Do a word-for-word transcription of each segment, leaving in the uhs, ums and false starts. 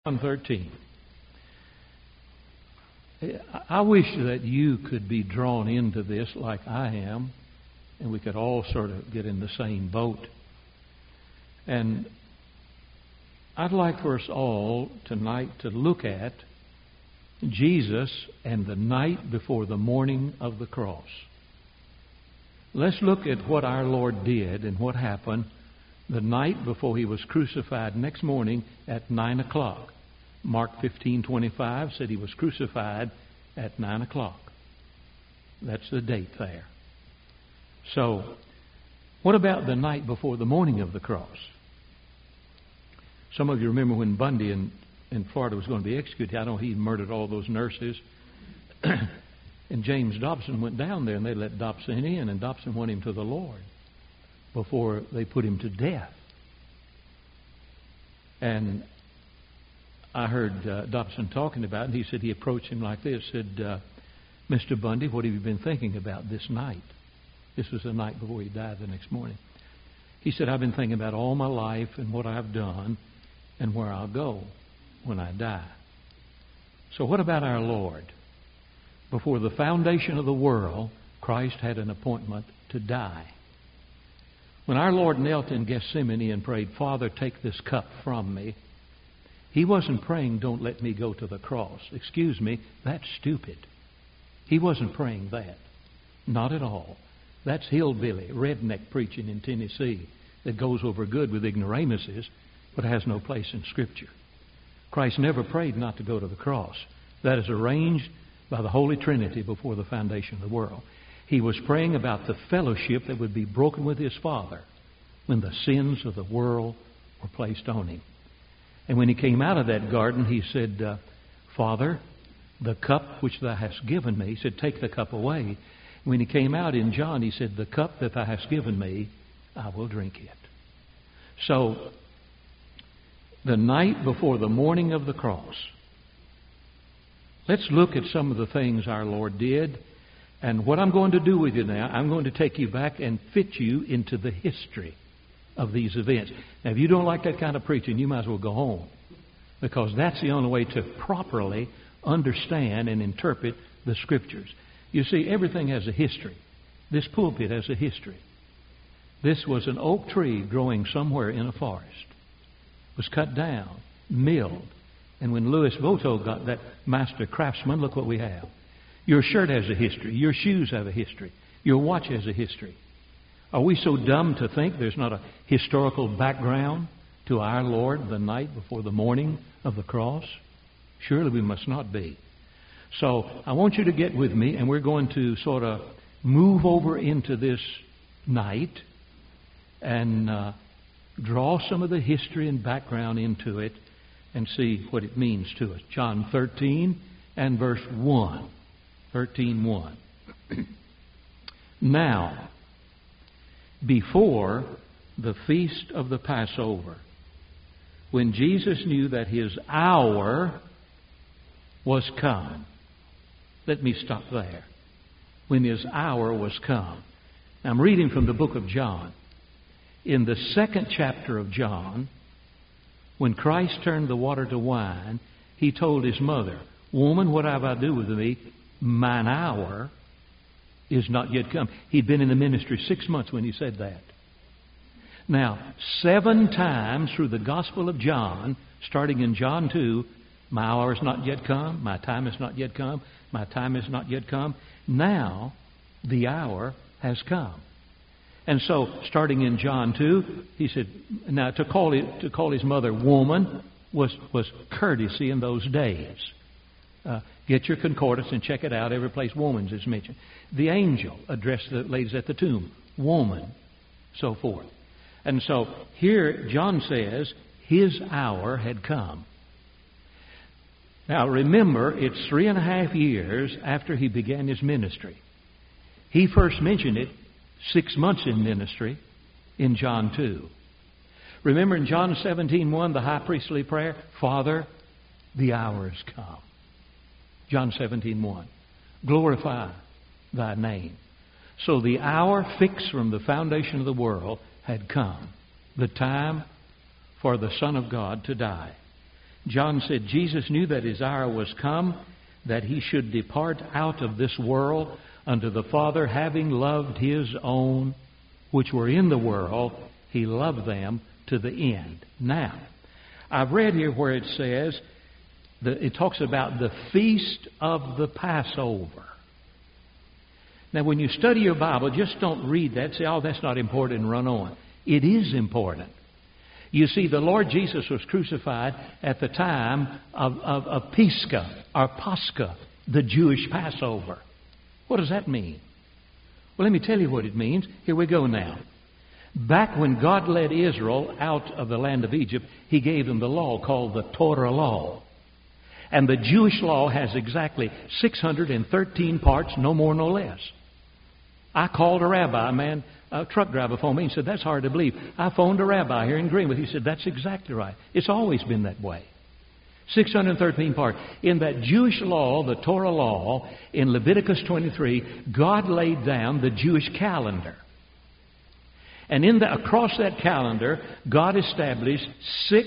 John thirteen. I wish that you could be drawn into this like I am, and we could all sort of get in the same boat. And I'd like for us all tonight to look at Jesus and the night before the morning of the cross. Let's look at what our Lord did and what happened the night before He was crucified next morning at nine o'clock. Mark fifteen twenty-five said He was crucified at nine o'clock. That's the date there. So, what about the night before the morning of the cross? Some of you remember when Bundy in, in Florida was going to be executed. I know he murdered all those nurses. And James Dobson went down there and they let Dobson in, and Dobson went him to the Lord before they put him to death. And I heard uh, Dobson talking about it, and he said he approached him like this, said, uh, Mister Bundy, what have you been thinking about this night? This was the night before he died the next morning. He said, I've been thinking about all my life and what I've done and where I'll go when I die. So what about our Lord? Before the foundation of the world, Christ had an appointment to die. When our Lord knelt in Gethsemane and prayed, Father, take this cup from me, He wasn't praying, don't let me go to the cross. Excuse me, that's stupid. He wasn't praying that. Not at all. That's hillbilly, redneck preaching in Tennessee that goes over good with ignoramuses, but has no place in Scripture. Christ never prayed not to go to the cross. That is arranged by the Holy Trinity before the foundation of the world. He was praying about the fellowship that would be broken with His Father when the sins of the world were placed on Him. And when He came out of that garden, He said, uh, Father, the cup which Thou hast given me, He said, take the cup away. When He came out in John, He said, the cup that Thou hast given me, I will drink it. So, the night before the morning of the cross, let's look at some of the things our Lord did. And what I'm going to do with you now, I'm going to take you back and fit you into the history of these events. Now, if you don't like that kind of preaching, you might as well go home, because that's the only way to properly understand and interpret the Scriptures. You see, everything has a history. This pulpit has a history. This was an oak tree growing somewhere in a forest. It was cut down, milled, and when Louis Vuitton got that master craftsman, look what we have. Your shirt has a history. Your shoes have a history. Your watch has a history. Are we so dumb to think there's not a historical background to our Lord the night before the morning of the cross? Surely we must not be. So I want you to get with me, and we're going to sort of move over into this night and uh, draw some of the history and background into it and see what it means to us. John thirteen and verse one. thirteen one. Now, before the feast of the Passover, when Jesus knew that His hour was come. Let me stop there. When His hour was come. Now, I'm reading from the book of John. In the second chapter of John, when Christ turned the water to wine, He told His mother, Woman, what have I to do with thee? Mine hour is not yet come. He'd been in the ministry six months when He said that. Now, seven times through the Gospel of John, starting in John two, my hour is not yet come, my time is not yet come, my time is not yet come. Now, the hour has come. And so, starting in John two, He said, now to call it, to call His mother woman was, was courtesy in those days. Uh, get your concordance and check it out. Every place woman's is mentioned. The angel addressed the ladies at the tomb, woman, so forth. And so here John says His hour had come. Now remember, it's three and a half years after He began His ministry. He first mentioned it six months in ministry in John two. Remember in John seventeen one, the high priestly prayer, Father, the hour has come. John seventeen one. Glorify Thy name. So the hour fixed from the foundation of the world had come. The time for the Son of God to die. John said Jesus knew that his hour was come, that he should depart out of this world unto the Father, having loved his own which were in the world, he loved them to the end. Now, I've read here where it says, that it talks about the feast of the Passover. Now, when you study your Bible, just don't read that, say, oh, that's not important, and run on. It is important. You see, the Lord Jesus was crucified at the time of, of, of Pisca, or Pascha, the Jewish Passover. What does that mean? Well, let me tell you what it means. Here we go now. Back when God led Israel out of the land of Egypt, He gave them the law called the Torah law. And the Jewish law has exactly six hundred thirteen parts, no more, no less. I called a rabbi, a man, a truck driver phoned me and said, that's hard to believe. I phoned a rabbi here in Greenwood. He said, that's exactly right. It's always been that way. six hundred thirteen parts. In that Jewish law, the Torah law, in Leviticus twenty-three, God laid down the Jewish calendar. And in the, across that calendar, God established six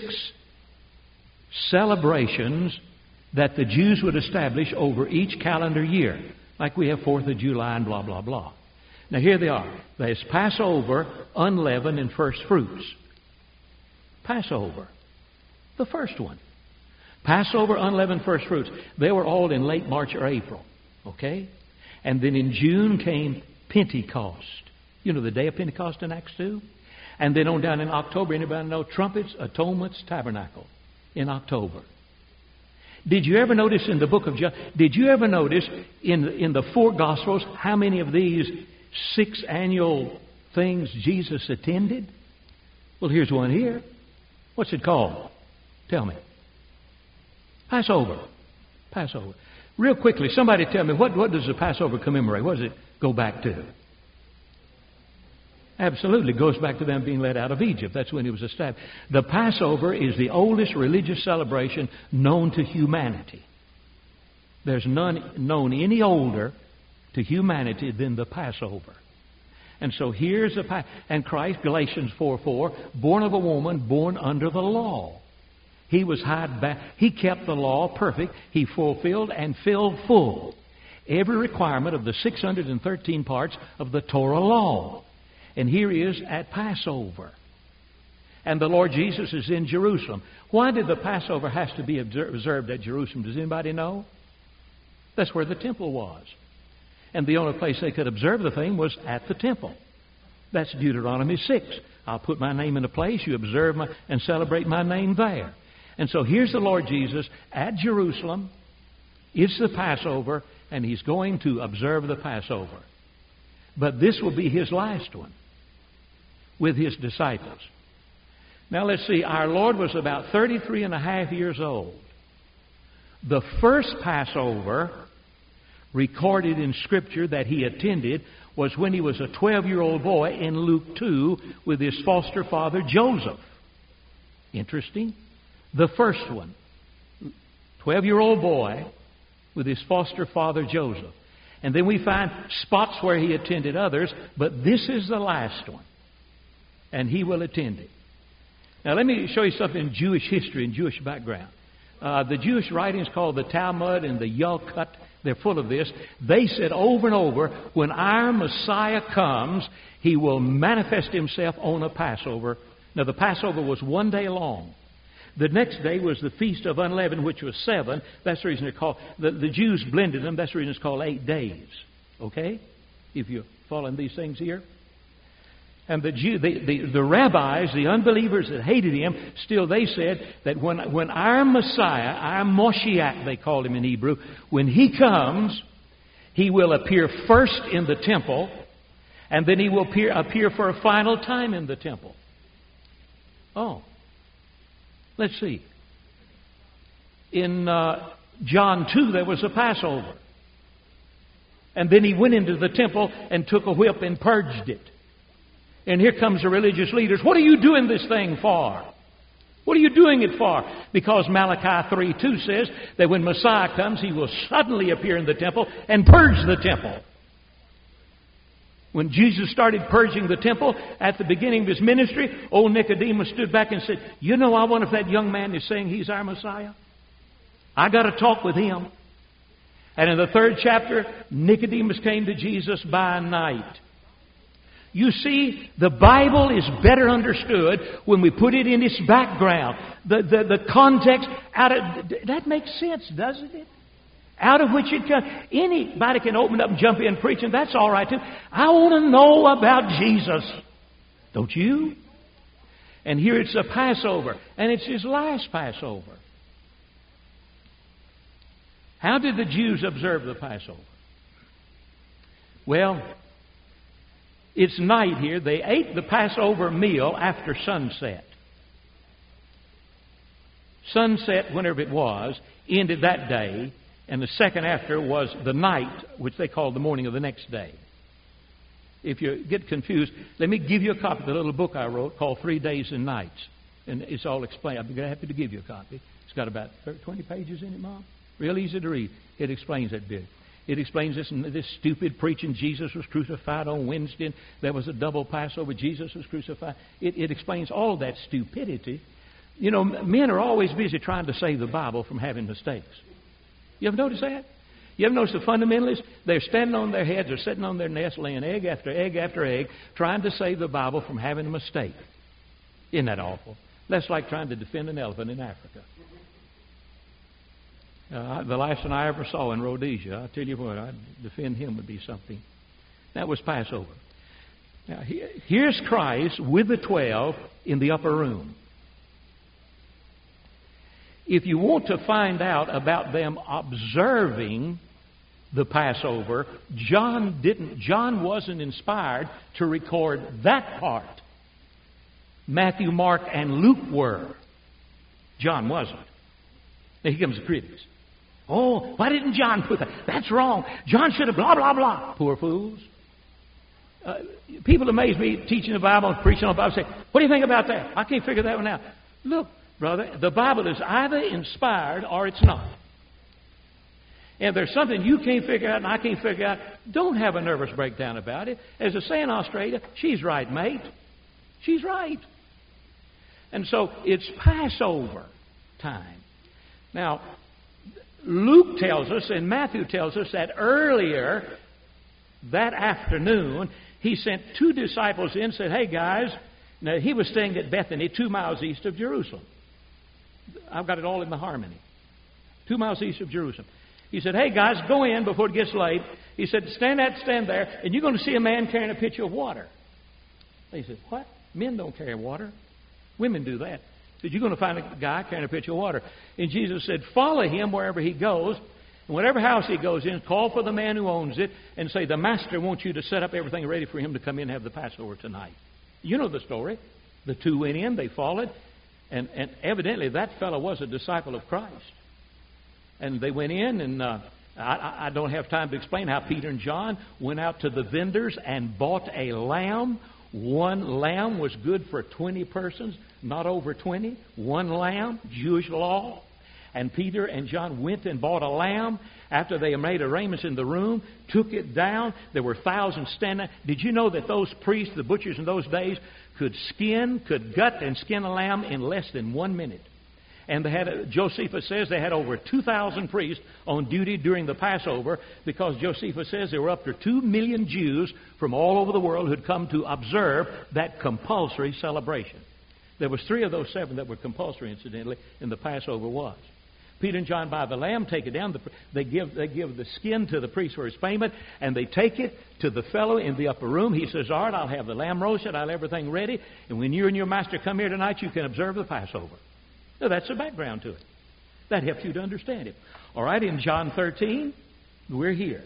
celebrations that the Jews would establish over each calendar year. Like we have fourth of July and blah, blah, blah. Now here they are. There's Passover, unleavened, and first fruits. Passover. The first one. Passover, unleavened, first fruits. They were all in late March or April. Okay? And then in June came Pentecost. You know the day of Pentecost in Acts two? And then on down in October, anybody know? Trumpets, Atonements, Tabernacle. In October. Did you ever notice in the book of John, did you ever notice in, in the four Gospels how many of these six annual things Jesus attended? Well, here's one here. What's it called? Tell me. Passover. Passover. Real quickly, somebody tell me, what, what does the Passover commemorate? What does it go back to? Absolutely. It goes back to them being led out of Egypt. That's when it was established. The Passover is the oldest religious celebration known to humanity. There's none known any older to humanity than the Passover. And so here's the pa- and Christ, Galatians four four, born of a woman, born under the law. He was hid back. He kept the law perfect. He fulfilled and filled full every requirement of the six hundred thirteen parts of the Torah law. And here he is at Passover. And the Lord Jesus is in Jerusalem. Why did the Passover have to be observed at Jerusalem? Does anybody know? That's where the temple was. And the only place they could observe the thing was at the temple. That's Deuteronomy six. I'll put my name in a place, you observe my, and celebrate my name there. And so here's the Lord Jesus at Jerusalem. It's the Passover, and He's going to observe the Passover. But this will be His last one with His disciples. Now let's see. Our Lord was about thirty-three and a half years old. The first Passover recorded in Scripture that He attended was when He was a twelve-year-old boy in Luke two with His foster father Joseph. Interesting. The first one. twelve-year-old boy with his foster father Joseph. And then we find spots where He attended others, but this is the last one. And He will attend it. Now let me show you something in Jewish history and Jewish background. Uh, the Jewish writings called the Talmud and the Yalkut, they're full of this. They said over and over, when our Messiah comes, He will manifest Himself on a Passover. Now the Passover was one day long. The next day was the Feast of Unleavened, which was seven. That's the reason they're called, the, the Jews blended them. That's the reason it's called eight days. Okay? If you're following these things here. And the, Jew, the, the, the rabbis, the unbelievers that hated Him, still they said that when, when our Messiah, our Moshiach, they called Him in Hebrew, when He comes, He will appear first in the temple, and then He will appear, appear for a final time in the temple. Oh. Let's see. In uh, John two, there was a Passover. And then He went into the temple and took a whip and purged it. And here comes the religious leaders. What are you doing this thing for? What are you doing it for? Because Malachi three two says that when Messiah comes, He will suddenly appear in the temple and purge the temple. When Jesus started purging the temple at the beginning of His ministry, old Nicodemus stood back and said, you know, I wonder if that young man is saying he's our Messiah. I got to talk with him. And in the third chapter, Nicodemus came to Jesus by night. You see, the Bible is better understood when we put it in its background. The, the, the context, out of, that makes sense, doesn't it? Out of which it comes. Anybody can open up and jump in preaching. That's all right too. I want to know about Jesus. Don't you? And here it's a Passover. And it's His last Passover. How did the Jews observe the Passover? Well, it's night here. They ate the Passover meal after sunset. Sunset, whenever it was, ended that day. And the second after was the night, which they called the morning of the next day. If you get confused, let me give you a copy of the little book I wrote called Three Days and Nights. And it's all explained. I'd be happy to give you a copy. It's got about twenty pages in it, Mom. Real easy to read. It explains that bit. It explains this, this stupid preaching. Jesus was crucified on Wednesday. And there was a double Passover. Jesus was crucified. It, it explains all that stupidity. You know, men are always busy trying to save the Bible from having mistakes. You ever notice that? You ever notice the fundamentalists? They're standing on their heads or sitting on their nest, laying egg after egg after egg, trying to save the Bible from having a mistake. Isn't that awful? That's like trying to defend an elephant in Africa. Uh, the last one I ever saw in Rhodesia, I'll tell you what, I'd defend him would be something. That was Passover. Now, here's Christ with the twelve in the upper room. If you want to find out about them observing the Passover, John didn't. John wasn't inspired to record that part. Matthew, Mark, and Luke were. John wasn't. Now here comes the critics. Oh, why didn't John put that? That's wrong. John should have blah, blah, blah. Poor fools. Uh, people amaze me teaching the Bible and preaching on the Bible. Say, what do you think about that? I can't figure that one out. Look, brother, the Bible is either inspired or it's not. And if there's something you can't figure out and I can't figure out, don't have a nervous breakdown about it. As they say in Australia, she's right, mate. She's right. And so it's Passover time. Now, Luke tells us and Matthew tells us that earlier that afternoon, he sent two disciples in and said, hey guys, now he was staying at Bethany, two miles east of Jerusalem. I've got it all in the harmony. Two miles east of Jerusalem. He said, hey guys, go in before it gets late. He said, stand that, stand there, and you're going to see a man carrying a pitcher of water. They said, what? Men don't carry water. Women do that. He said, you're going to find a guy carrying a pitcher of water. And Jesus said, follow him wherever he goes. And whatever house he goes in, call for the man who owns it and say, the master wants you to set up everything ready for him to come in and have the Passover tonight. You know the story. The two went in, they followed, and, and evidently that fellow was a disciple of Christ. And they went in, and uh, I, I don't have time to explain how Peter and John went out to the vendors and bought a lamb. One lamb was good for twenty persons, not over twenty. One lamb, Jewish law. And Peter and John went and bought a lamb. After they made arrangements in the room, took it down. There were thousands standing. Did you know that those priests, the butchers in those days, could skin, could gut and skin a lamb in less than one minute? And they had, Josephus says they had over two thousand priests on duty during the Passover, because Josephus says there were up to two million Jews from all over the world who had come to observe that compulsory celebration. There was three of those seven that were compulsory, incidentally, and the Passover was. Peter and John buy the lamb, take it down. They give, they give the skin to the priest for his payment, and they take it to the fellow in the upper room. He says, all right, I'll have the lamb roasted. I'll have everything ready. And when you and your master come here tonight, you can observe the Passover. Now, that's the background to it. That helps you to understand it. All right, in John thirteen, we're here.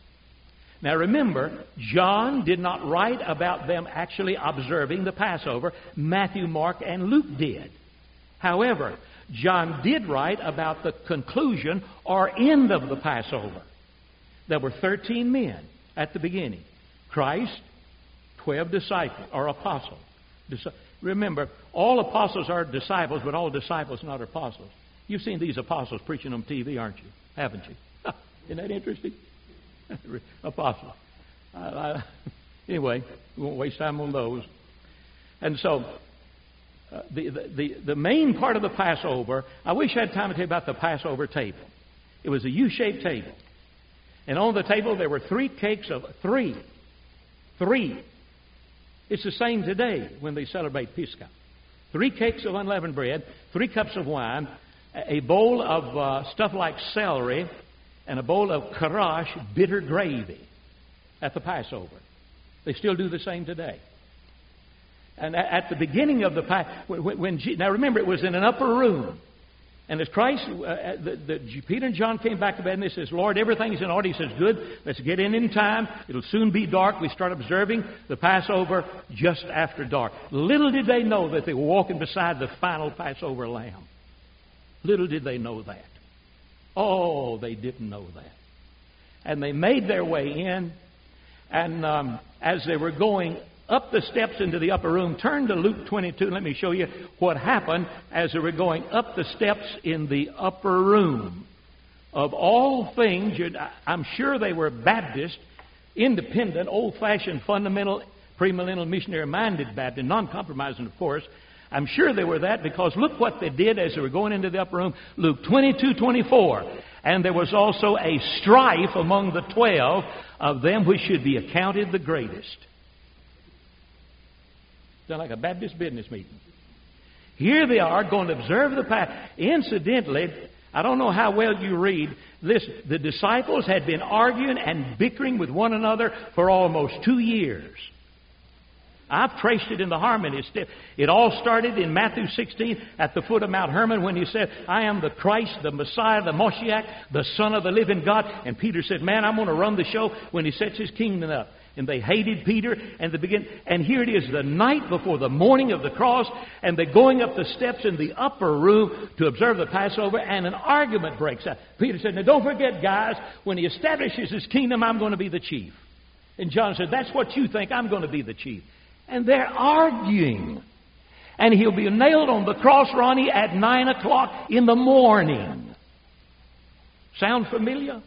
Now, remember, John did not write about them actually observing the Passover. Matthew, Mark, and Luke did. However, John did write about the conclusion or end of the Passover. There were thirteen men at the beginning. Christ, twelve disciples or apostles. Remember, all apostles are disciples, but all disciples are not apostles. You've seen these apostles preaching on T V, aren't you? Haven't you? Isn't that interesting? Apostles. I, I, Anyway, we won't waste time on those. And so, uh, the, the, the main part of the Passover, I wish I had time to tell you about the Passover table. It was a U-shaped table. And on the table there were three cakes of, three, three. It's the same today when they celebrate Pisgah. Three cakes of unleavened bread, three cups of wine, a bowl of uh, stuff like celery, and a bowl of karash, bitter gravy, at the Passover. They still do the same today. And at the beginning of the Passover, when, when now remember, it was in an upper room. And as Christ, uh, the, the, Peter and John came back to bed and they says, Lord, everything's in order. He says, good, let's get in in time. It'll soon be dark. We start observing the Passover just after dark. Little did they know that they were walking beside the final Passover lamb. Little did they know that. Oh, they didn't know that. And they made their way in. And um, as they were going up the steps into the upper room, turn to Luke twenty-two. Let me show you what happened as they were going up the steps in the upper room. Of all things, I'm sure they were Baptist, independent, old-fashioned, fundamental, premillennial, missionary-minded Baptist, non-compromising, of course. I'm sure they were that because look what they did as they were going into the upper room. Luke twenty-two twenty-four. And there was also a strife among the twelve of them which should be accounted the greatest. Sound like a Baptist business meeting. Here they are going to observe the Passover. Incidentally, I don't know how well you read. Listen, the disciples had been arguing and bickering with one another for almost two years. I've traced it in the harmony. It all started in Matthew sixteen at the foot of Mount Hermon when he said, I am the Christ, the Messiah, the Moshiach, the Son of the living God. And Peter said, man, I'm going to run the show when he sets his kingdom up. And they hated Peter, and they begin. And here it is, the night before the morning of the cross, and they're going up the steps in the upper room to observe the Passover, and an argument breaks out. Peter said, now don't forget, guys, when he establishes his kingdom, I'm going to be the chief. And John said, that's what you think, I'm going to be the chief. And they're arguing. And he'll be nailed on the cross, Ronnie, at nine o'clock in the morning. Sound familiar?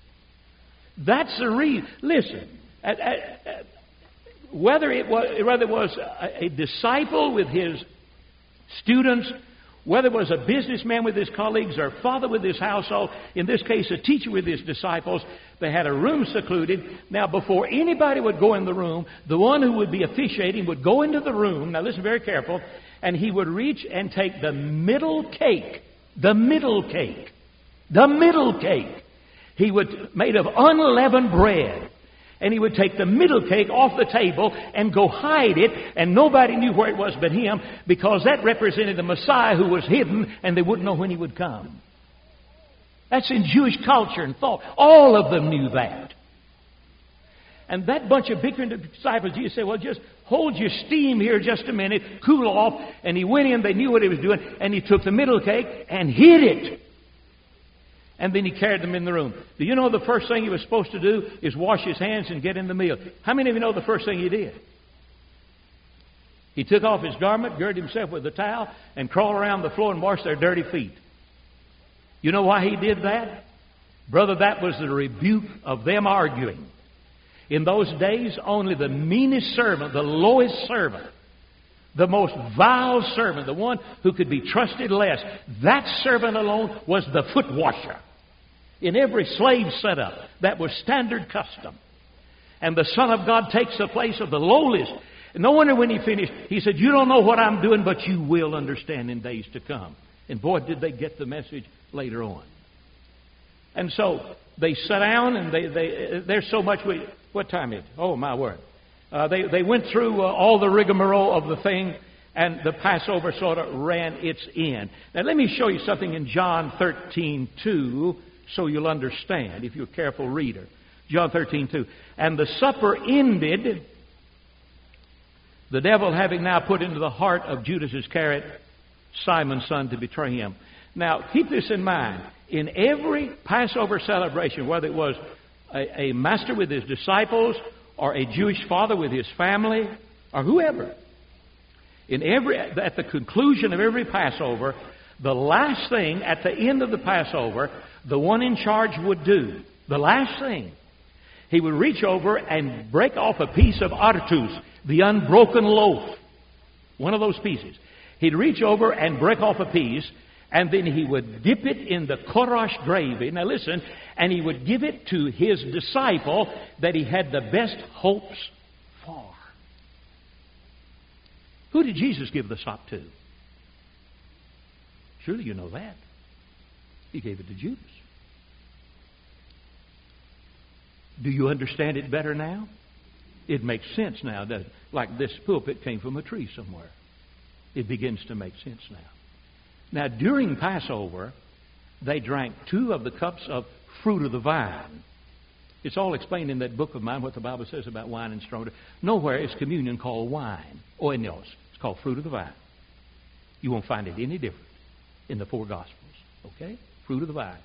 That's the reason. Listen. At, at, at, whether it was whether it was a, a disciple with his students, whether it was a businessman with his colleagues, or a father with his household, in this case a teacher with his disciples, they had a room secluded. Now, before anybody would go in the room, the one who would be officiating would go into the room, now listen very careful, and he would reach and take the middle cake, the middle cake, the middle cake. He would, made of unleavened bread. And he would take the middle cake off the table and go hide it, and nobody knew where it was but him, because that represented the Messiah who was hidden, and they wouldn't know when he would come. That's in Jewish culture and thought. All of them knew that. And that bunch of bickering disciples, Jesus said, well, just hold your steam here just a minute, cool off. And he went in, they knew what he was doing, and he took the middle cake and hid it. And then he carried them in the room. Do you know the first thing he was supposed to do is wash his hands and get in the meal? How many of you know the first thing he did? He took off his garment, girded himself with a towel, and crawled around the floor and washed their dirty feet. You know why he did that? Brother, that was the rebuke of them arguing. In those days, only the meanest servant, the lowest servant, the most vile servant, the one who could be trusted less, that servant alone was the foot washer. In every slave setup, that was standard custom. And the Son of God takes the place of the lowliest. No wonder when he finished, he said, you don't know what I'm doing, but you will understand in days to come. And boy, did they get the message later on. And so they sat down, and they, they there's so much. We, what time is it? Oh, my word. Uh, they, they went through uh, all the rigmarole of the thing, and the Passover sort of ran its end. Now, let me show you something in John thirteen two, so you'll understand if you're a careful reader. John thirteen two. And the supper ended, the devil having now put into the heart of Judas Iscariot, Simon's son, to betray him. Now, keep this in mind. In every Passover celebration, whether it was a, a master with his disciples or a Jewish father with his family or whoever, in every at the conclusion of every Passover, the last thing at the end of the Passover, the one in charge would do, the last thing, He would reach over and break off a piece of artus, the unbroken loaf, one of those pieces. He'd reach over and break off a piece, and then he would dip it in the korash gravy. Now listen, and he would give it to his disciple that he had the best hopes for. Who did Jesus give the sop to? Surely you know that. He gave it to Judas. Do you understand it better now? It makes sense now, doesn't it? Like this pulpit came from a tree somewhere. It begins to make sense now. Now, during Passover, they drank two of the cups of fruit of the vine. It's all explained in that book of mine, what the Bible says about wine and strong drink. Nowhere is communion called wine. Oinos. It's called fruit of the vine. You won't find it any different in the four Gospels. Okay? Fruit of the vine.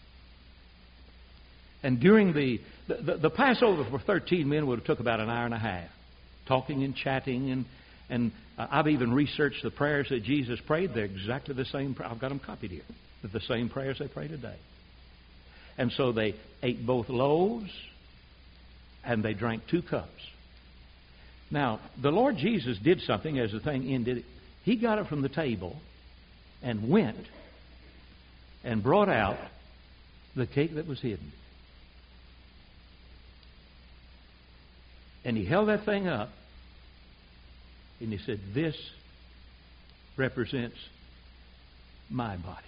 And during the, the, the, the Passover for thirteen men would have took about an hour and a half. Talking and chatting. And, and uh, I've even researched the prayers that Jesus prayed. They're exactly the same. I've got them copied here. They're the same prayers they pray today. And so they ate both loaves and they drank two cups. Now, the Lord Jesus did something as the thing ended. He got it from the table and went and brought out the cake that was hidden. And he held that thing up and he said, "This represents my body."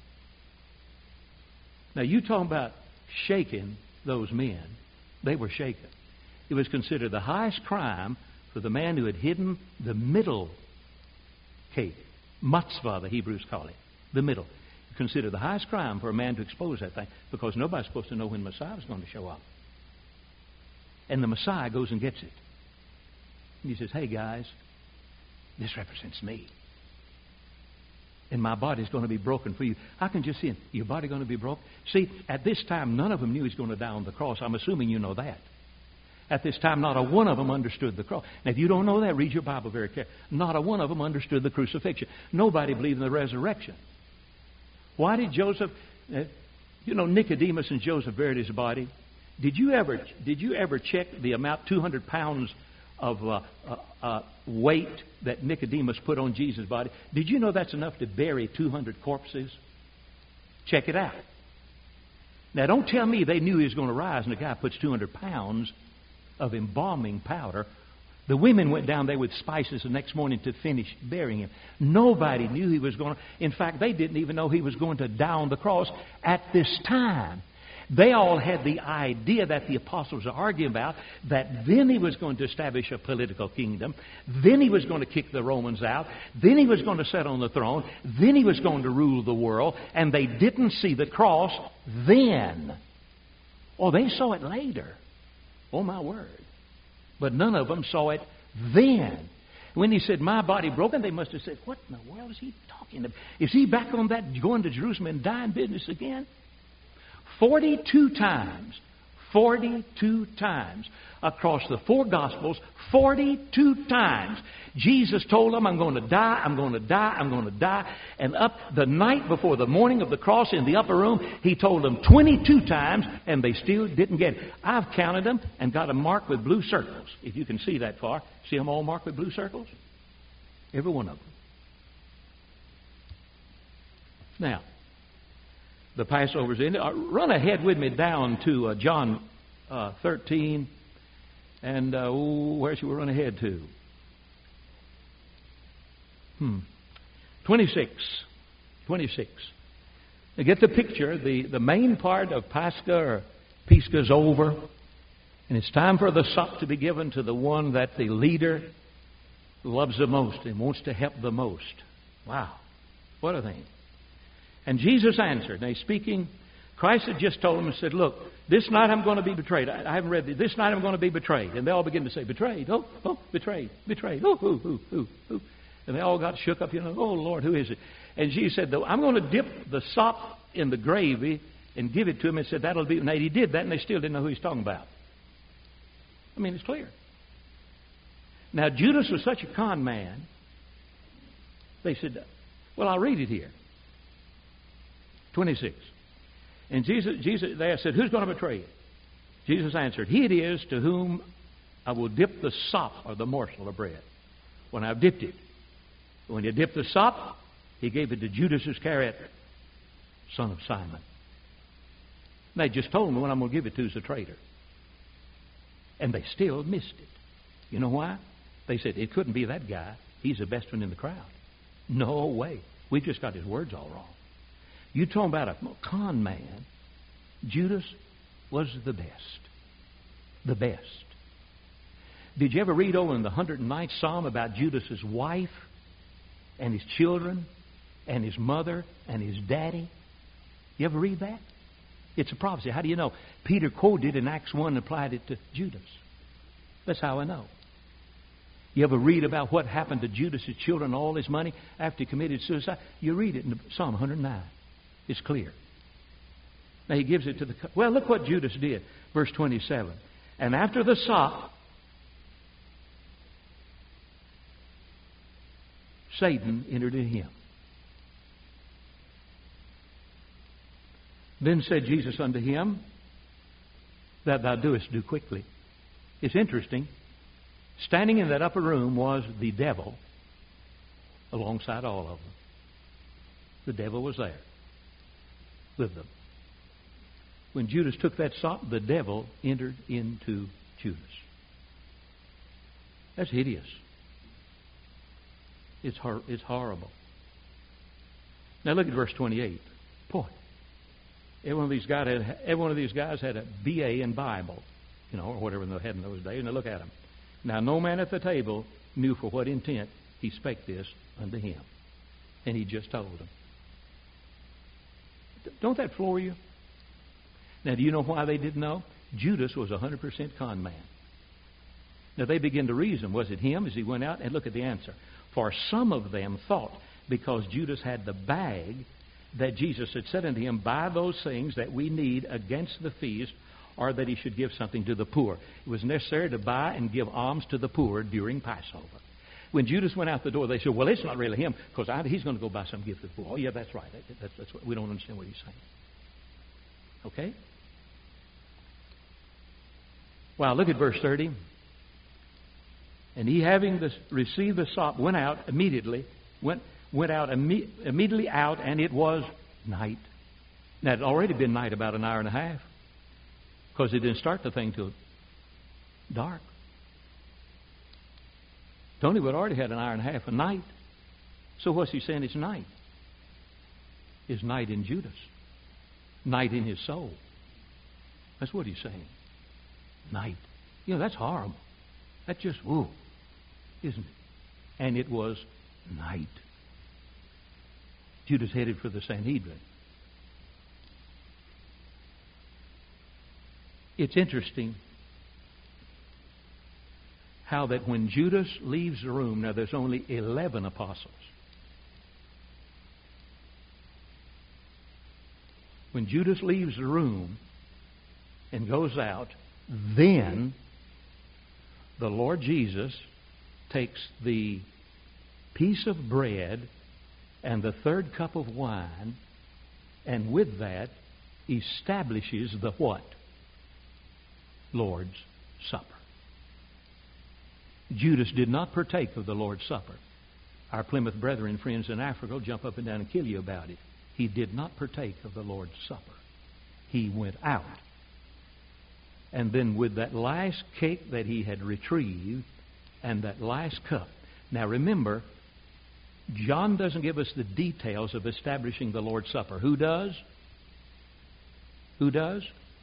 Now, you talking about shaking those men. They were shaken. It was considered the highest crime for the man who had hidden the middle cake. Matzvah, the Hebrews call it. The middle. Considered the highest crime for a man to expose that thing, because nobody's supposed to know when Messiah was going to show up. And the Messiah goes and gets it. And he says, "Hey guys, this represents me. And my body's going to be broken for you." I can just see him. Your body going to be broken? See, at this time, none of them knew he was going to die on the cross. I'm assuming you know that. At this time, not a one of them understood the cross. Now, if you don't know that, read your Bible very carefully. Not a one of them understood the crucifixion. Nobody believed in the resurrection. Why did Joseph, uh, you know, Nicodemus and Joseph buried his body? Did you ever, did you ever check the amount, two hundred pounds of uh, uh, uh, weight that Nicodemus put on Jesus' body? Did you know that's enough to bury two hundred corpses? Check it out. Now, don't tell me they knew he was going to rise and the guy puts two hundred pounds of embalming powder. The women went down there with spices the next morning to finish burying him. Nobody knew he was going to. In fact, they didn't even know he was going to die on the cross at this time. They all had the idea that the apostles are arguing about, that then he was going to establish a political kingdom, then he was going to kick the Romans out, then he was going to sit on the throne, then he was going to rule the world, and they didn't see the cross then. Oh, they saw it later. Oh, my word. But none of them saw it then. When he said, "My body broken," they must have said, "What in the world is he talking about? Is he back on that going to Jerusalem and dying business again?" Forty-two times, forty-two times across the four Gospels, forty-two times, Jesus told them, "I'm going to die, I'm going to die, I'm going to die." And up the night before the morning of the cross in the upper room, he told them twenty-two times, and they still didn't get it. I've counted them and got them marked with blue circles. If you can see that far, see them all marked with blue circles? Every one of them. Now, the Passover's in. Uh, run ahead with me down to uh, John uh, thirteen. And uh, ooh, where should we run ahead to? Hmm. twenty-six. twenty-six. Now get the picture. The, the main part of Pascha or Pisgah is over. And it's time for the sop to be given to the one that the leader loves the most and wants to help the most. Wow. What a thing. And Jesus answered. Now he's speaking. Christ had just told him and said, "Look, this night I'm going to be betrayed." I, I haven't read this. This night I'm going to be betrayed. And they all begin to say, "Betrayed. Oh, oh, betrayed. Betrayed. Oh, who, who, who, who." And they all got shook up. You know, "Oh, Lord, who is it?" And Jesus said, "I'm going to dip the sop in the gravy and give it to him." And said, "That'll be." Now he did that, and they still didn't know who he's talking about. I mean, it's clear. Now Judas was such a con man. They said, well, I'll read it here. twenty-six. And Jesus, Jesus, they said, "Who's going to betray you?" Jesus answered, He it is to whom I will dip the sop, or the morsel of bread, when I've dipped it. When you dip the sop, He gave it to Judas Iscariot, son of Simon. They just told me when I'm going to give it to is a traitor. And they still missed it. You know why? They said, it couldn't be that guy. He's the best one in the crowd. No way. We just got his words all wrong. You talking about a con man. Judas was the best. The best. Did you ever read over in the one hundred ninth Psalm about Judas's wife and his children and his mother and his daddy? You ever read that? It's a prophecy. How do you know? Peter quoted in Acts one and applied it to Judas. That's how I know. You ever read about what happened to Judas' children, all his money, after he committed suicide? You read it in Psalm one hundred nine. It's clear. Now he gives it to the... Well, look what Judas did. Verse twenty-seven. And after the sop, Satan entered in him. Then said Jesus unto him, that thou doest, do quickly. It's interesting. Standing in that upper room was the devil alongside all of them. The devil was there with them. When Judas took that sop, the devil entered into Judas. That's hideous. It's hor- it's horrible. Now look at verse twenty-eight. Boy, every one of these guys had every one of these guys had a B A in Bible, you know, or whatever they had in those days. And look at them. Now no man at the table knew for what intent he spake this unto him, and he just told them. Don't that floor you? Now, do you know why they didn't know? Judas was a one hundred percent con man. Now, they begin to reason, was it him as he went out? And look at the answer. For some of them thought, because Judas had the bag, that Jesus had said unto him, buy those things that we need against the feast, or that he should give something to the poor. It was necessary to buy and give alms to the poor during Passover. When Judas went out the door, they said, well, it's not really him, because he's going to go buy some gift to the poor. Oh, yeah, that's right. That, that's, that's what, we don't understand what he's saying. Okay? Wow, look at verse thirty. And he, having this, received the sop, went out immediately, went went out imme- immediately out, and it was night. Now, it had already been night about an hour and a half, because they didn't start the thing till dark. Tony would already had an hour and a half of night. So what's he saying? It's night. It's night in Judas. Night in his soul. That's what he's saying. Night. You know, that's horrible. That's just, whoa, isn't it? And it was night. Judas headed for the Sanhedrin. It's interesting how that when Judas leaves the room, now there's only eleven apostles. When Judas leaves the room and goes out, then the Lord Jesus takes the piece of bread and the third cup of wine, and with that establishes the what? Lord's Supper. Judas did not partake of the Lord's Supper. Our Plymouth brethren, friends in Africa, will jump up and down and kill you about it. He did not partake of the Lord's Supper. He went out. And then with that last cake that he had retrieved and that last cup. Now remember, John doesn't give us the details of establishing the Lord's Supper. Who does? Who does?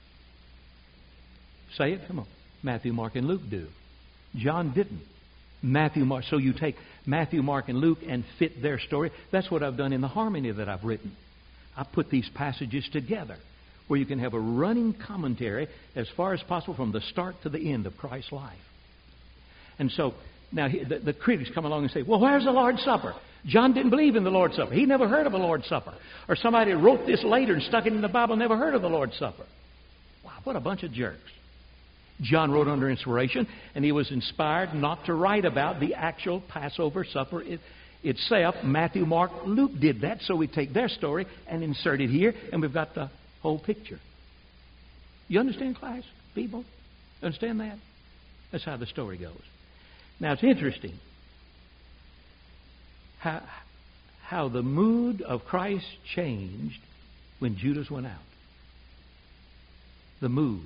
Say it. Come on. Matthew, Mark, and Luke do. John didn't. Matthew, Mark. So you take Matthew, Mark, and Luke and fit their story. That's what I've done in the harmony that I've written. I put these passages together where you can have a running commentary as far as possible from the start to the end of Christ's life. And so now the, the critics come along and say, well, where's the Lord's Supper? John didn't believe in the Lord's Supper. He never heard of a Lord's Supper. Or somebody wrote this later and stuck it in the Bible, never heard of the Lord's Supper. Wow, what a bunch of jerks. John wrote under inspiration, and he was inspired not to write about the actual Passover supper it, itself. Matthew, Mark, Luke did that, so we take their story and insert it here, and we've got the whole picture. You understand, class? people. Understand that? That's how the story goes. Now, it's interesting how, how the mood of Christ changed when Judas went out. The mood.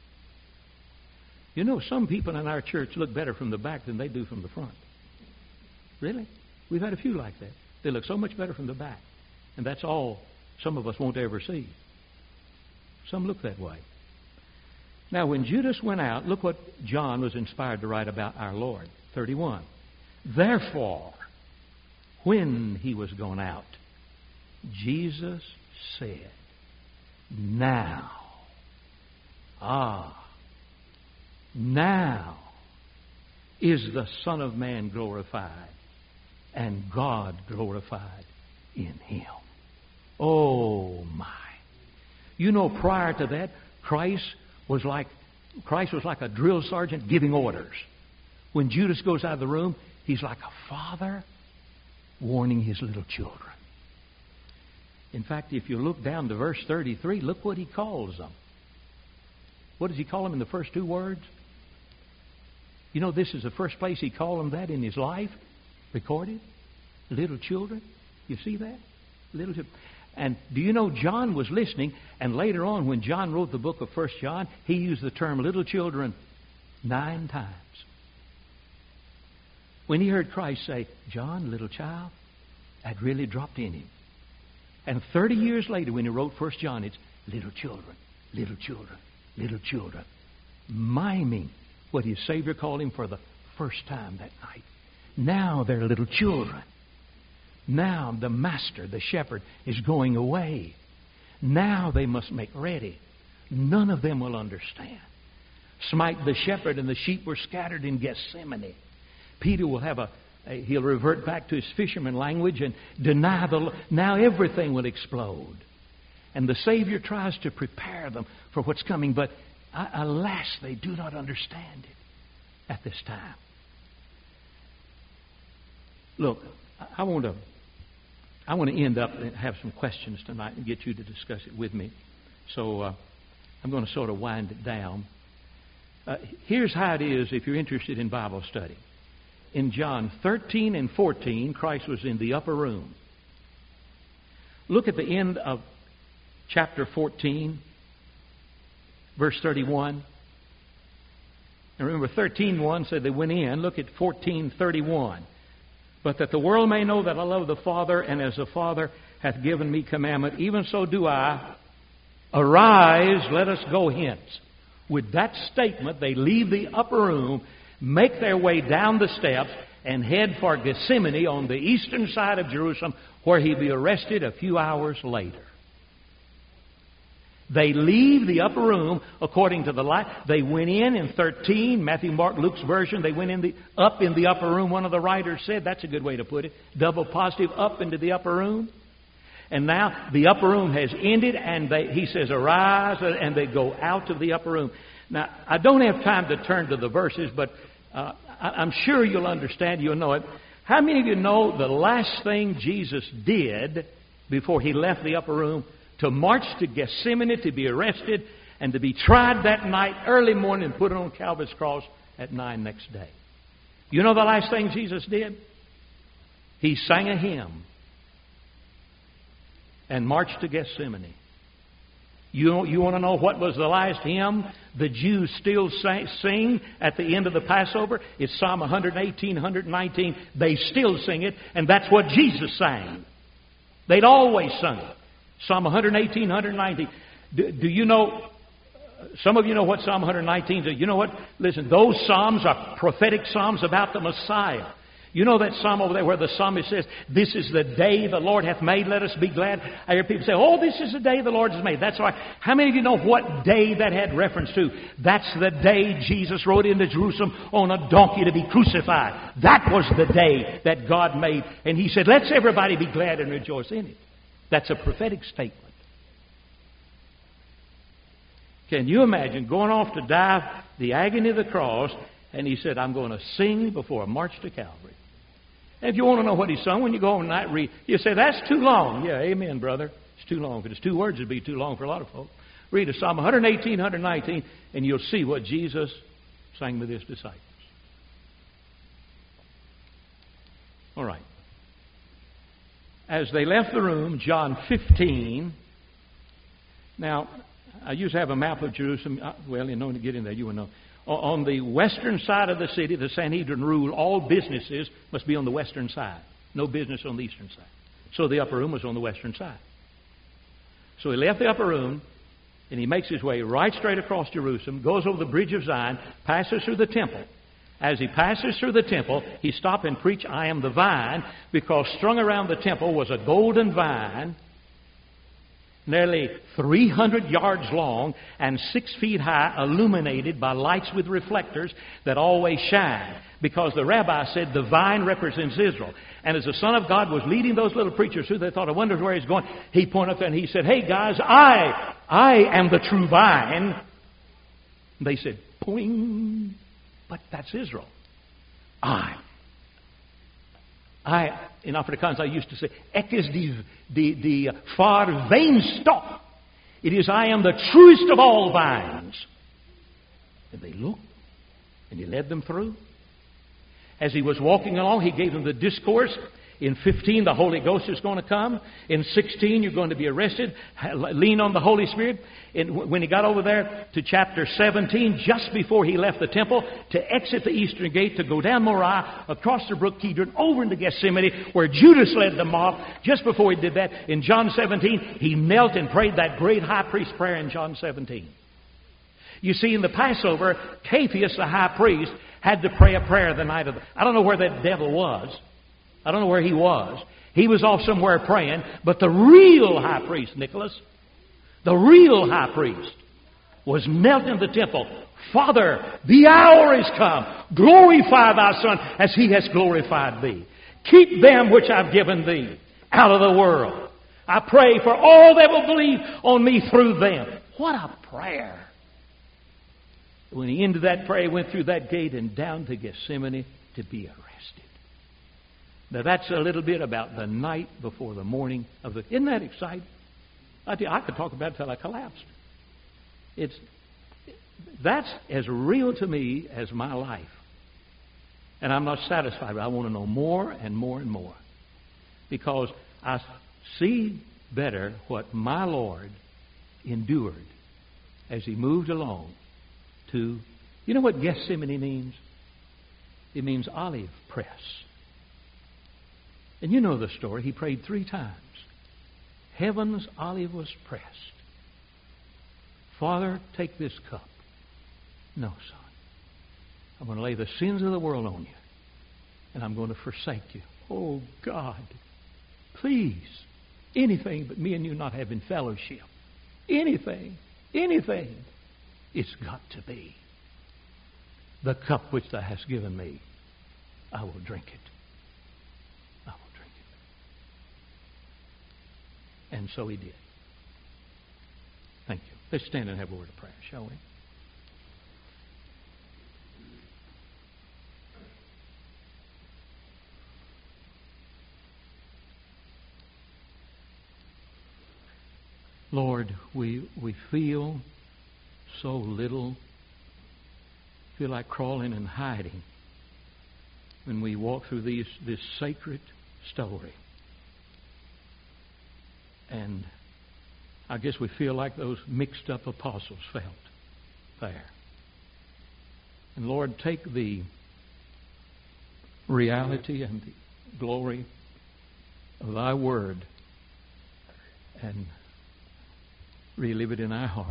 You know, some people in our church look better from the back than they do from the front. Really? We've had a few like that. They look so much better from the back. And that's all some of us won't ever see. Some look that way. Now, when Judas went out, look what John was inspired to write about our Lord. thirty-one. Therefore, when he was gone out, Jesus said, now, ah, now is the Son of Man glorified, and God glorified in him. Oh, my. You know, prior to that, Christ was like Christ was like a drill sergeant giving orders. When Judas goes out of the room, he's like a father warning his little children. In fact, if you look down to verse thirty-three, look what he calls them. What does he call them in the first two words? You know, this is the first place he called them that in his life, recorded. Little children. You see that? Little children. And do you know John was listening, and later on when John wrote the book of First John, he used the term little children nine times. When he heard Christ say, John, little child, that really dropped in him. And thirty years later when he wrote First John, it's little children, little children, little children, miming what his Savior called him for the first time that night. Now they're little children. Now the master, the shepherd, is going away. Now they must make ready. None of them will understand. Smite the shepherd, and the sheep were scattered in Gethsemane. Peter will have a, a he'll revert back to his fisherman language and deny the... Now everything will explode. And the Savior tries to prepare them for what's coming, but uh, alas, they do not understand it at this time. Look, I want to I want to end up and have some questions tonight and get you to discuss it with me. So uh, I'm going to sort of wind it down. Uh, here's how it is if you're interested in Bible study. In John thirteen and fourteen, Christ was in the upper room. Look at the end of chapter fourteen, verse thirty-one. And remember, thirteen one said they went in. Look at fourteen thirty-one. But that the world may know that I love the Father, and as the Father hath given me commandment, even so do I. Arise, let us go hence. With that statement, they leave the upper room, make their way down the steps, and head for Gethsemane on the eastern side of Jerusalem, where he'll be arrested a few hours later. They leave the upper room according to the light. They went in in thirteen, Matthew, Mark, Luke's version. They went in the up in the upper room. One of the writers said, that's a good way to put it, double positive, up into the upper room. And now the upper room has ended, and they, he says, arise, and they go out of the upper room. Now, I don't have time to turn to the verses, but uh, I, I'm sure you'll understand, you'll know it. How many of you know the last thing Jesus did before he left the upper room? To march to Gethsemane, to be arrested, and to be tried that night, early morning, and put on Calvary's cross at nine next day. You know the last thing Jesus did? He sang a hymn and marched to Gethsemane. You, you want to know what was the last hymn the Jews still sang, sing at the end of the Passover? It's Psalm one eighteen, one nineteen. They still sing it, and that's what Jesus sang. They'd always sung it. Psalm one eighteen, one nineteen. Do, do you know, some of you know what Psalm one nineteen is? You know what? Listen, those Psalms are prophetic Psalms about the Messiah. You know that Psalm over there where the psalmist says, this is the day the Lord hath made, let us be glad. I hear people say, oh, this is the day the Lord has made. That's right. How many of you know what day that had reference to? That's the day Jesus rode into Jerusalem on a donkey to be crucified. That was the day that God made. And He said, let's everybody be glad and rejoice in it. That's a prophetic statement. Can you imagine going off to die the agony of the cross, and He said, I'm going to sing before a march to Calvary. And if you want to know what He sung, when you go home tonight, read, you say, that's too long. Yeah, amen, brother. It's too long. If it's two words, it'd be too long for a lot of folks. Read Psalm one eighteen, one nineteen, and you'll see what Jesus sang with His disciples. All right. As they left the room, John fifteen. Now, I used to have a map of Jerusalem. Well, you know, to get in there, you will know. On the western side of the city, the Sanhedrin rule, all businesses must be on the western side. No business on the eastern side. So the upper room was on the western side. So he left the upper room, and he makes his way right straight across Jerusalem, goes over the bridge of Zion, passes through the temple. As he passes through the temple, he stopped and preached, I am the vine, because strung around the temple was a golden vine, nearly three hundred yards long and six feet high, illuminated by lights with reflectors that always shine. Because the rabbi said the vine represents Israel. And as the Son of God was leading those little preachers through, they thought, I wonder where he's going. He pointed up there and he said, hey guys, I, I am the true vine. And they said, poing. But that's Israel. I. I, in Afrikaans, I used to say, ek is die, die, die vaar wijnstok. It is, I am the truest of all vines. And they looked, and he led them through. As he was walking along, he gave them the discourse. In fifteen, the Holy Ghost is going to come. In sixteen, you're going to be arrested. Lean on the Holy Spirit. And when he got over there to chapter seventeen, just before he left the temple, to exit the eastern gate, to go down Moriah, across the brook Kidron, over into Gethsemane, where Judas led them off, just before he did that, in John seventeen, he knelt and prayed that great high priest prayer in John seventeen. You see, in the Passover, Caiaphas, the high priest, had to pray a prayer the night of the... I don't know where that devil was. I don't know where he was. He was off somewhere praying. But the real high priest, Nicholas, the real high priest, was knelt in the temple. Father, the hour is come. Glorify thy Son as he has glorified thee. Keep them which I've given thee out of the world. I pray for all that will believe on me through them. What a prayer. When he ended that prayer, he went through that gate and down to Gethsemane to be arrested. Now that's a little bit about the night before the morning of the... Isn't that exciting? I tell you, I could talk about it till I collapsed. It's that's as real to me as my life. And I'm not satisfied, but I want to know more and more and more. Because I see better what my Lord endured as he moved along to... You know what Gethsemane means? It means olive press. And you know the story. He prayed three times. Heaven's olive was pressed. Father, take this cup. No, son. I'm going to lay the sins of the world on you. And I'm going to forsake you. Oh, God. Please. Anything but me and you not having fellowship. Anything. Anything. It's got to be. The cup which thou hast given me, I will drink it. I will drink it. And so he did. Thank you. Let's stand and have a word of prayer, shall we? Lord, we we feel so little, feel like crawling and hiding when we walk through these this sacred story. And I guess we feel like those mixed up apostles felt there. And Lord, take the reality and the glory of thy word and relive it in our hearts.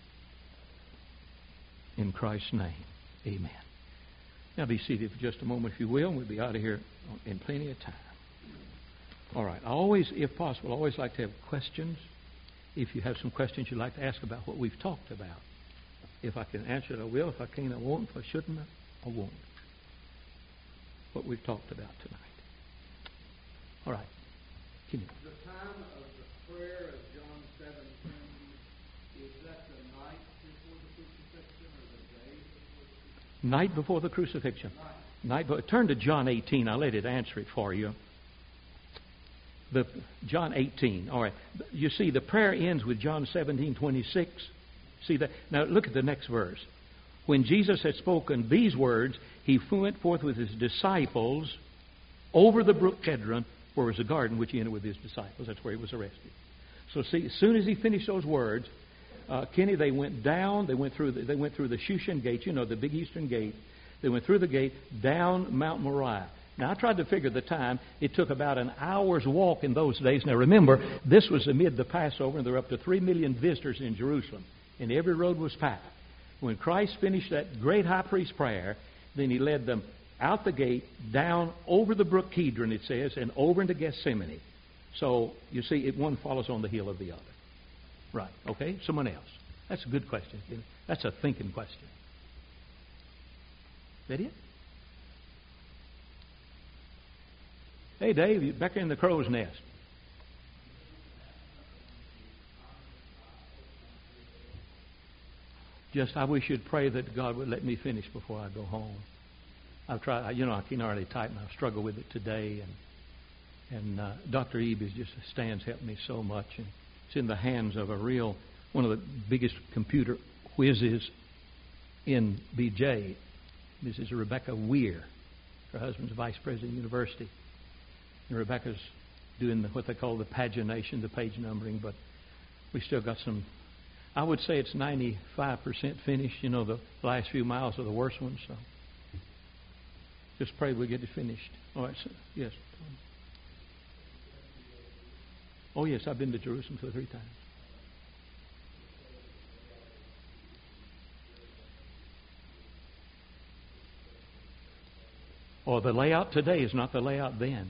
In Christ's name, amen. Now be seated for just a moment, if you will, and we'll be out of here in plenty of time. All right. I always, if possible, I always like to have questions. If you have some questions you'd like to ask about what we've talked about. If I can answer it, I will. If I can't, I won't. If I shouldn't, I won't. What we've talked about tonight. All right. Can you? The time of the prayer of John seventeen, is that the night before the crucifixion or the day before the crucifixion? Night before the crucifixion. Night. Night. Turn to John eighteen. I'll let it answer it for you. the John eighteen. All right. You see, the prayer ends with John seventeen twenty-six. See that? Now look at the next verse. When Jesus had spoken these words, he went forth with his disciples over the brook Kedron, where was a garden which he entered with his disciples. That's where he was arrested. So see, as soon as he finished those words, uh, Kenny, they went down. They went through. The, they went through the Shushan gate. You know, the big eastern gate. They went through the gate down Mount Moriah. Now, I tried to figure the time. It took about an hour's walk in those days. Now, remember, this was amid the Passover, and there were up to three million visitors in Jerusalem, and every road was packed. When Christ finished that great high priest prayer, then he led them out the gate, down over the brook Kedron, it says, and over into Gethsemane. So, you see, it one follows on the heel of the other. Right, okay? Someone else. That's a good question. That's a thinking question. Is that it? Hey, Dave, you're back there in the crow's nest. Just, I wish you'd pray that God would let me finish before I go home. I've tried, you know, I can already type, and I've struggled with it today. And and uh, Doctor Ebe is just, Stan's helped me so much. And it's in the hands of a real, one of the biggest computer whizzes in B J. This is Rebecca Weir. Her husband's vice president of the university. And Rebecca's doing the, what they call the pagination, the page numbering, but we still got some. I would say it's ninety-five percent finished. You know, the last few miles are the worst ones. So just pray we get it finished. All right, so, yes. Oh, yes, I've been to Jerusalem two or three times. Oh, the layout today is not the layout then.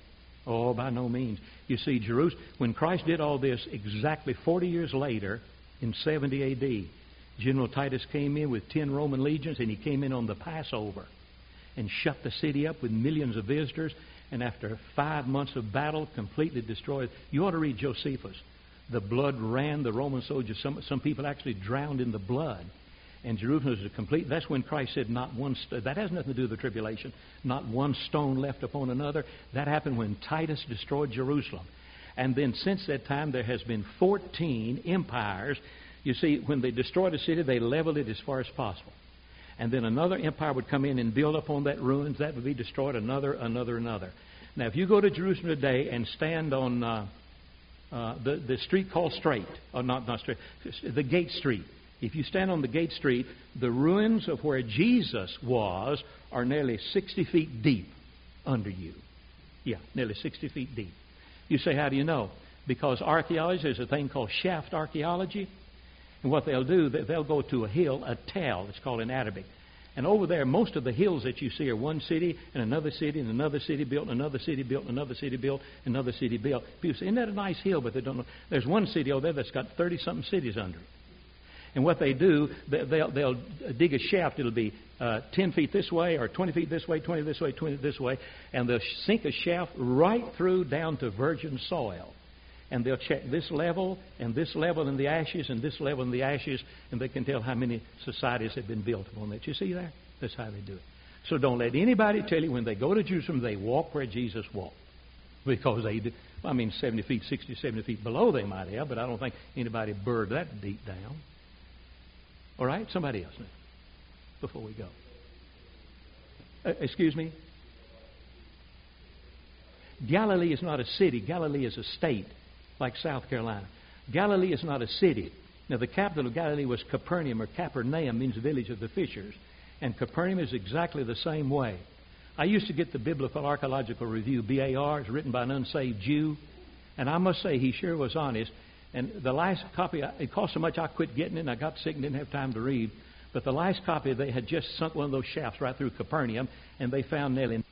Oh, by no means. You see, Jerusalem, when Christ did all this, exactly forty years later, in seventy A D, General Titus came in with ten Roman legions, and he came in on the Passover and shut the city up with millions of visitors, and after five months of battle, completely destroyed. You ought to read Josephus. The blood ran, the Roman soldiers, some, some people actually drowned in the blood. And Jerusalem was a complete. That's when Christ said, "Not one." St- that has nothing to do with the tribulation. Not one stone left upon another. That happened when Titus destroyed Jerusalem. And then since that time, there has been fourteen empires. You see, when they destroyed a city, they leveled it as far as possible. And then another empire would come in and build upon that ruins. That would be destroyed. Another, another, another. Now, if you go to Jerusalem today and stand on uh, uh, the the street called Straight, or not not Straight, the Gate Street. If you stand on the Gate Street, the ruins of where Jesus was are nearly sixty feet deep under you. Yeah, nearly sixty feet deep. You say, how do you know? Because archaeology, there's a thing called shaft archaeology. And what they'll do, they'll go to a hill, a tell, it's called in Arabic. And over there, most of the hills that you see are one city and another city and another city built and another city built and another city built and another city built. People say, isn't that a nice hill? But they don't know. There's one city over there that's got thirty-something cities under it. And what they do, they'll, they'll dig a shaft. It'll be uh, ten feet this way or twenty feet this way, twenty this way, twenty this way. And they'll sink a shaft right through down to virgin soil. And they'll check this level and this level in the ashes and this level in the ashes. And they can tell how many societies have been built upon that. You see there? That's how they do it. So don't let anybody tell you when they go to Jerusalem, they walk where Jesus walked. Because they do. I mean, seventy feet, sixty, seventy feet below they might have. But I don't think anybody burrowed that deep down. All right? Somebody else now, before we go. Uh, excuse me? Galilee is not a city. Galilee is a state, like South Carolina. Galilee is not a city. Now, the capital of Galilee was Capernaum, or Capernaum means village of the fishers. And Capernaum is exactly the same way. I used to get the Biblical Archaeological Review, B A R. It's written by an unsaved Jew. And I must say, he sure was honest. And the last copy, it cost so much I quit getting it, and I got sick and didn't have time to read. But the last copy, they had just sunk one of those shafts right through Capernaum, and they found nearly